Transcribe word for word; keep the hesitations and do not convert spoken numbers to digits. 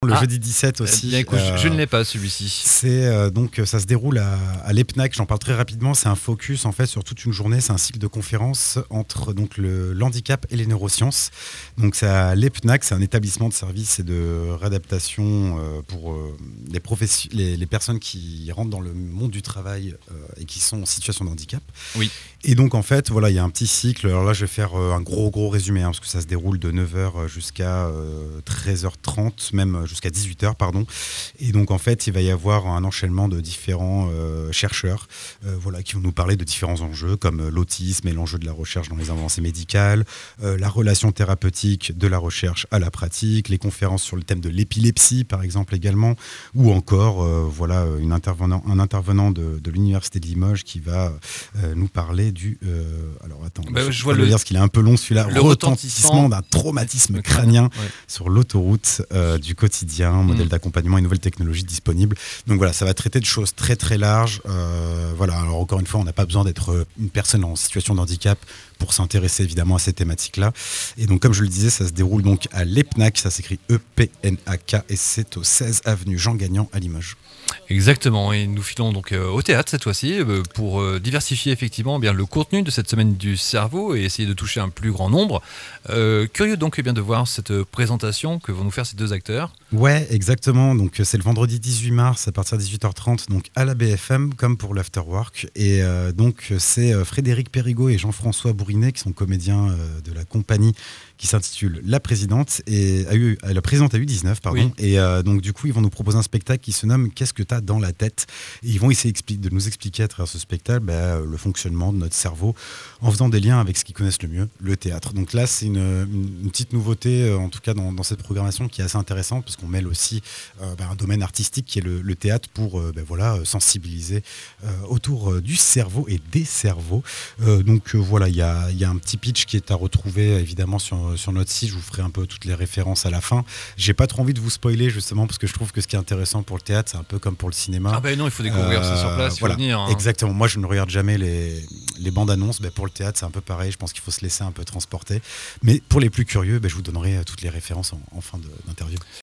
Le Ah, jeudi dix-sept aussi. Eh bien, écoute, euh, je, je ne l'ai pas celui-ci. C'est euh, donc ça se déroule à, à l'EPNAC. J'en parle très rapidement. C'est un focus en fait sur toute une journée. C'est un cycle de conférences entre donc le l'handicap et les neurosciences. Donc c'est à l'EPNAC, c'est un établissement de services et de réadaptation euh, pour euh, les, professi- les les personnes qui rentrent dans le monde du travail euh, et qui sont en situation de handicap. Oui. Et donc en fait voilà, il y a un petit cycle. Alors là je vais faire euh, un gros gros résumé hein, parce que ça se déroule de neuf heures jusqu'à euh, treize heures trente, même jusqu'à dix-huit heures pardon. Et donc en fait il va y avoir un enchaînement de différents euh, chercheurs euh, voilà, qui vont nous parler de différents enjeux comme l'autisme et l'enjeu de la recherche dans les avancées médicales, euh, la relation thérapeutique de la recherche à la pratique, les conférences sur le thème de l'épilepsie par exemple également, ou encore euh, voilà, une intervenant, un intervenant de, de l'université de Limoges qui va euh, nous parler du euh, alors attends, Bah, je, je je vois dois le- le dire parce qu'il est un peu long celui-là, le retentissement retentissement d'un traumatisme le crânien ouais. sur l'autoroute euh, du quotidien, modèle Mm. d'accompagnement et nouvelles technologies disponibles. Donc voilà, ça va traiter de choses très très larges. Euh, voilà, alors encore une fois, on n'a pas besoin d'être une personne en situation de handicap pour s'intéresser évidemment à ces thématiques-là. Et donc comme je le disais, ça se déroule donc à l'EPNAC, ça s'écrit E P N A K et c'est au seize avenue Jean Gagnon à Limoges. Exactement, et nous filons donc euh, au théâtre cette fois-ci euh, pour euh, diversifier effectivement eh bien, le contenu de cette semaine du cerveau et essayer de toucher un plus grand nombre. Euh, curieux donc eh bien, de voir cette présentation que vont nous faire ces deux acteurs. Ouais, exactement. Donc c'est le vendredi dix-huit mars à partir de dix-huit heures trente, donc à la B F M comme pour l'Afterwork. Et euh, donc c'est euh, Frédéric Périgot et Jean-François Bourrinet qui sont comédiens euh, de la compagnie qui s'intitule La Présidente et a eu euh, la présidente a eu dix-neuf pardon. Oui. Et euh, donc du coup ils vont nous proposer un spectacle qui se nomme Qu'est-ce que t'as dans la tête. Et ils vont essayer expli- de nous expliquer à travers ce spectacle bah, le fonctionnement de notre cerveau en faisant des liens avec ce qu'ils connaissent le mieux, le théâtre. Donc là c'est une, une, une petite nouveauté euh, en tout cas dans, dans cette programmation qui est assez intéressante parce qu'on mêle aussi euh, bah, un domaine artistique qui est le, le théâtre pour euh, bah, voilà, sensibiliser euh, autour euh, du cerveau et des cerveaux. Euh, donc euh, voilà, il y a, y a un petit pitch qui est à retrouver évidemment sur, sur notre site. Je vous ferai un peu toutes les références à la fin. J'ai pas trop envie de vous spoiler justement parce que je trouve que ce qui est intéressant pour le théâtre, c'est un peu comme pour le cinéma. Ah ben non, il faut découvrir ça sur place, il faut voilà, venir. Hein. Exactement. Moi, je ne regarde jamais les, les bandes annonces. Ben, pour le théâtre, c'est un peu pareil. Je pense qu'il faut se laisser un peu transporter. Mais pour les plus curieux, ben, je vous donnerai toutes les références en, en fin de, d'interview.